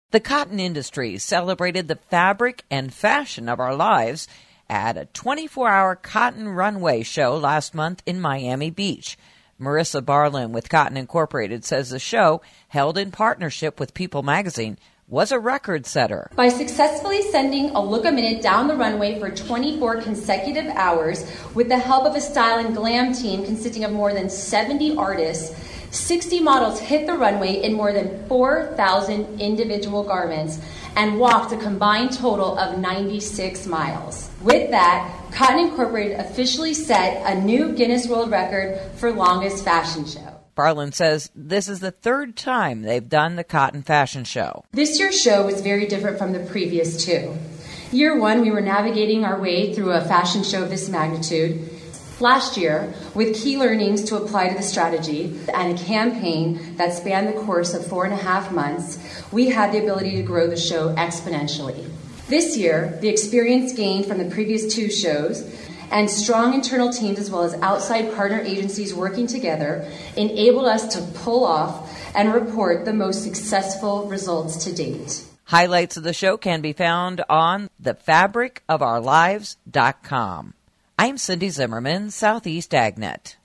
The cotton industry celebrated the fabric and fashion of our lives at a 24-hour cotton runway show last month in Miami Beach. Marissa Barlin with Cotton Incorporated says the show, held in partnership with People magazine, was a record setter. By successfully sending a look a minute down the runway for 24 consecutive hours with the help of a style and glam team consisting of more than 70 artists, 60 models hit the runway in more than 4,000 individual garments and walked a combined total of 96 miles. With that, Cotton Incorporated officially set a new Guinness World Record for longest fashion show. Barlin says this is the third time they've done the Cotton Fashion Show. This year's show was very different from the previous two. Year one, we were navigating our way through a fashion show of this magnitude. Last year, with key learnings to apply to the strategy and a campaign that spanned the course of 4.5 months, we had the ability to grow the show exponentially. This year, the experience gained from the previous two shows and strong internal teams as well as outside partner agencies working together enabled us to pull off and report the most successful results to date. Highlights of the show can be found on thefabricofourlives.com. I'm Cindy Zimmerman, Southeast AgNet.